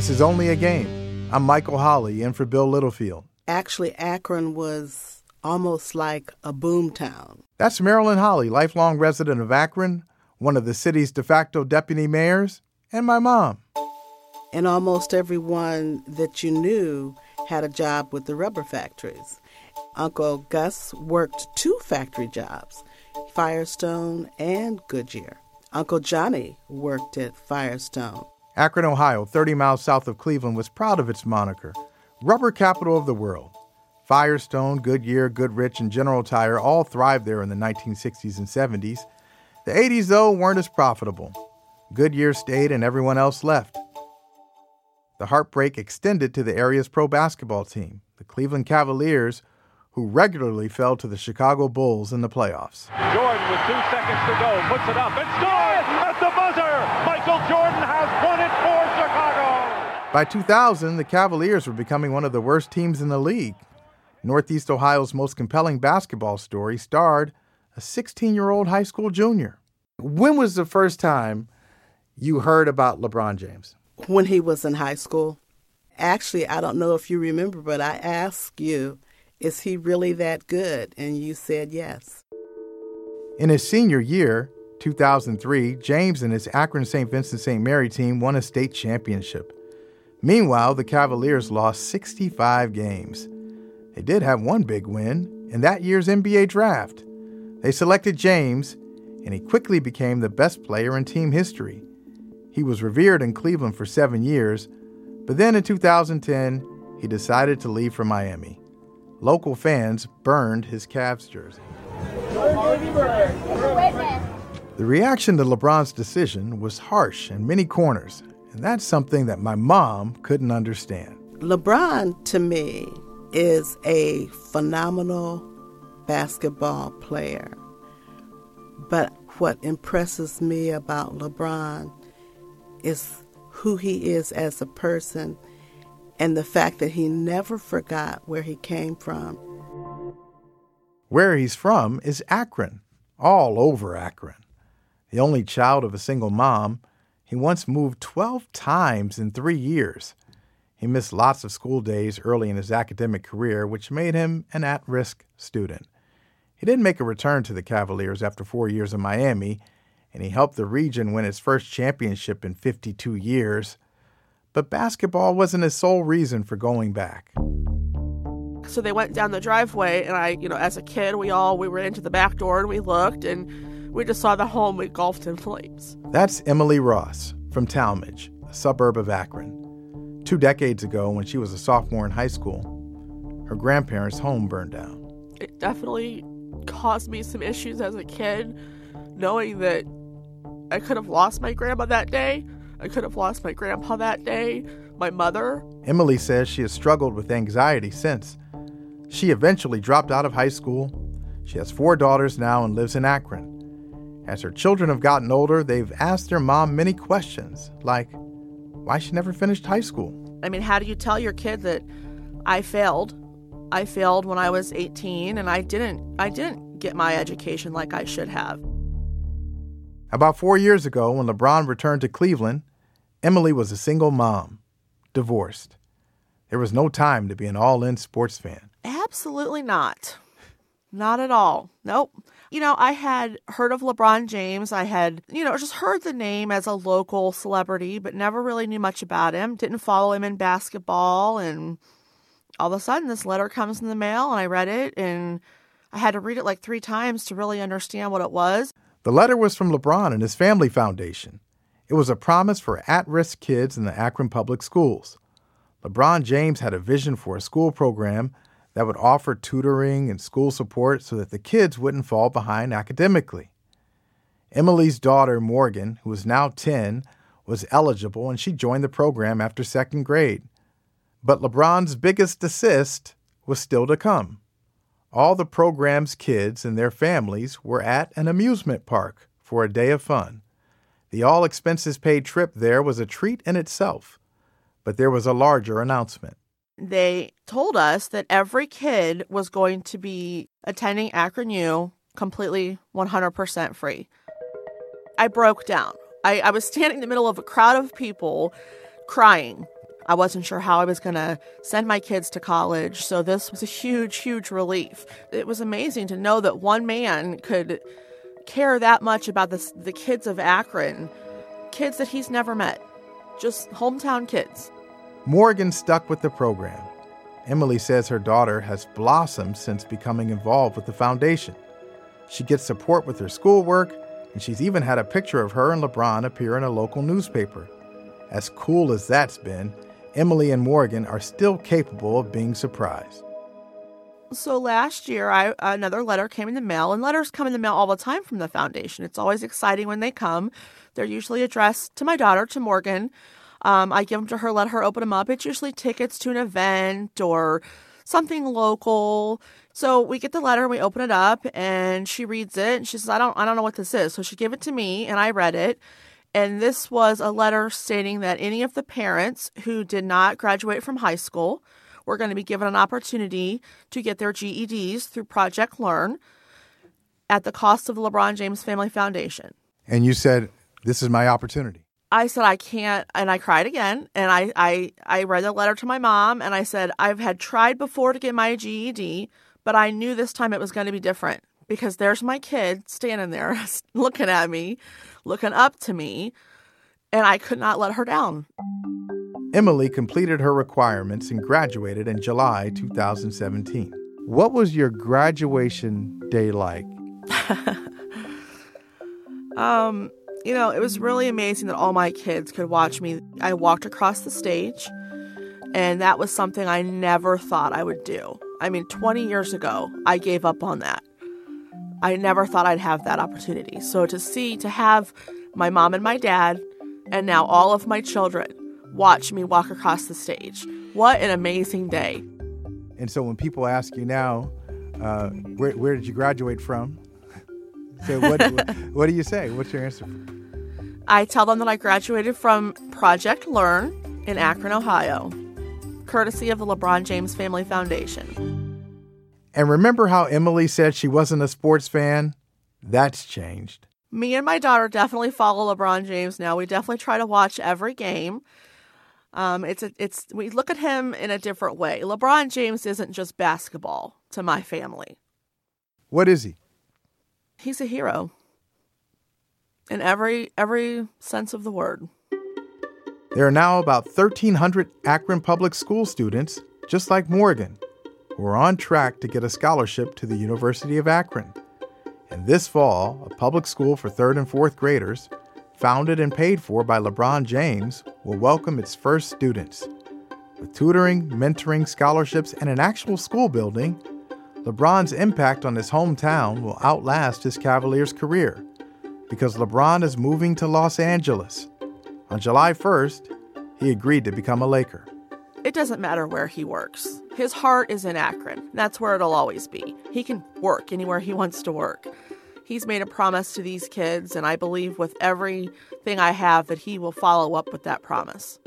This is Only a Game. I'm Michael Holley, in for Bill Littlefield. Actually, Akron was almost like a boom town. That's Marilyn Holley, lifelong resident of Akron, one of the city's de facto deputy mayors, and my mom. And almost everyone that you knew had a job with the rubber factories. Uncle Gus worked 2 factory jobs, Firestone and Goodyear. Uncle Johnny worked at Firestone. Akron, Ohio, 30 miles south of Cleveland, was proud of its moniker, rubber capital of the world. Firestone, Goodyear, Goodrich, and General Tire all thrived there in the 1960s and 70s. The 80s, though, weren't as profitable. Goodyear stayed and everyone else left. The heartbreak extended to the area's pro basketball team, the Cleveland Cavaliers, who regularly fell to the Chicago Bulls in the playoffs. Jordan with 2 seconds to go, puts it up and scores at the buzzer. Michael Jordan has won it for Chicago. By 2000, the Cavaliers were becoming one of the worst teams in the league. Northeast Ohio's most compelling basketball story starred a 16-year-old high school junior. When was the first time you heard about LeBron James? When he was in high school. Actually, I don't know if you remember, but I asked you, is he really that good? And you said yes. In his senior year, 2003, James and his Akron St. Vincent St. Mary team won a state championship. Meanwhile, the Cavaliers lost 65 games. They did have one big win in that year's NBA draft. They selected James, and he quickly became the best player in team history. He was revered in Cleveland for 7 years, but then in 2010, he decided to leave for Miami. Local fans burned his Cavs jersey. The reaction to LeBron's decision was harsh in many corners, and that's something that my mom couldn't understand. LeBron, to me, is a phenomenal basketball player. But what impresses me about LeBron is who he is as a person and the fact that he never forgot where he came from. Where he's from is Akron, all over Akron. The only child of a single mom, he once moved 12 times in 3 years. He missed lots of school days early in his academic career, which made him an at-risk student. He didn't make a return to the Cavaliers after 4 years in Miami, and he helped the region win its first championship in 52 years. But basketball wasn't his sole reason for going back. So they went down the driveway, and I, as a kid, we were into the back door and we looked, and we just saw the home engulfed in flames. That's Emily Ross from Talmadge, a suburb of Akron. 2 decades ago, when she was a sophomore in high school, her grandparents' home burned down. It definitely caused me some issues as a kid, knowing that I could have lost my grandma that day. I could have lost my grandpa that day, my mother. Emily says she has struggled with anxiety since. She eventually dropped out of high school. She has 4 daughters now and lives in Akron. As her children have gotten older, they've asked their mom many questions, like why she never finished high school. I mean, how do you tell your kid that I failed? I failed when I was 18, and I didn't get my education like I should have. About 4 years ago, when LeBron returned to Cleveland, Emily was a single mom, divorced. There was no time to be an all-in sports fan. Absolutely not. Not at all. Nope. I had heard of LeBron James. I had, just heard the name as a local celebrity, but never really knew much about him. Didn't follow him in basketball. And all of a sudden, this letter comes in the mail, and I read it, and I had to read it like 3 times to really understand what it was. The letter was from LeBron and his family foundation. It was a promise for at-risk kids in the Akron Public Schools. LeBron James had a vision for a school program that would offer tutoring and school support so that the kids wouldn't fall behind academically. Emily's daughter, Morgan, who is now 10, was eligible, and she joined the program after 2nd grade. But LeBron's biggest assist was still to come. All the program's kids and their families were at an amusement park for a day of fun. The all-expenses-paid trip there was a treat in itself, but there was a larger announcement. They told us that every kid was going to be attending Akron U completely 100% free. I broke down. I was standing in the middle of a crowd of people crying. I wasn't sure how I was going to send my kids to college, so this was a huge, huge relief. It was amazing to know that one man could care that much about the kids of Akron, kids that he's never met, just hometown kids. Morgan stuck with the program. Emily says her daughter has blossomed since becoming involved with the foundation. She gets support with her schoolwork, and she's even had a picture of her and LeBron appear in a local newspaper. As cool as that's been, Emily and Morgan are still capable of being surprised. So last year, another letter came in the mail, and letters come in the mail all the time from the foundation. It's always exciting when they come. They're usually addressed to my daughter, to Morgan. I give them to her, let her open them up. It's usually tickets to an event or something local. So we get the letter, we open it up, and she reads it, and she says, I don't know what this is. So she gave it to me, and I read it. And this was a letter stating that any of the parents who did not graduate from high school were going to be given an opportunity to get their GEDs through Project Learn at the cost of the LeBron James Family Foundation. And you said, this is my opportunity. I said, I can't, and I cried again. And I read the letter to my mom, and I said, I've had tried before to get my GED, but I knew this time it was going to be different because there's my kid standing there looking at me, looking up to me, and I could not let her down. Emily completed her requirements and graduated in July 2017. What was your graduation day like? It was really amazing that all my kids could watch me. I walked across the stage, and that was something I never thought I would do. 20 years ago, I gave up on that. I never thought I'd have that opportunity. So to have my mom and my dad, and now all of my children, watch me walk across the stage. What an amazing day. And so when people ask you now, where did you graduate from? So what do you say? What's your answer? I tell them that I graduated from Project Learn in Akron, Ohio, courtesy of the LeBron James Family Foundation. And remember how Emily said she wasn't a sports fan? That's changed. Me and my daughter definitely follow LeBron James now. We definitely try to watch every game. We look at him in a different way. LeBron James isn't just basketball to my family. What is he? He's a hero in every sense of the word. There are now about 1,300 Akron Public School students, just like Morgan, who are on track to get a scholarship to the University of Akron. And this fall, a public school for 3rd and 4th graders, founded and paid for by LeBron James, will welcome its first students. With tutoring, mentoring, scholarships, and an actual school building, LeBron's impact on his hometown will outlast his Cavaliers' career because LeBron is moving to Los Angeles. On July 1st, he agreed to become a Laker. It doesn't matter where he works. His heart is in Akron. That's where it'll always be. He can work anywhere he wants to work. He's made a promise to these kids, and I believe with everything I have that he will follow up with that promise.